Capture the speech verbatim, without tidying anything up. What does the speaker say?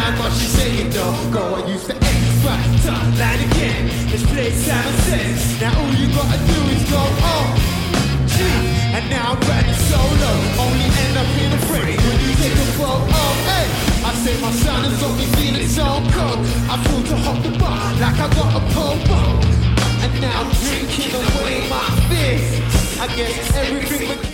mind what she's saying though. Go, I used to X, right, top line again. Let's play seven six. Now all you gotta do is go, oh, gee. And now I'm riding solo. Only end up in a frame when you take a photo, hey. I say my son has got me feeling so cold. I flew to hop the bar like I got a popo. And now I'm drinking away my fears. I guess everything would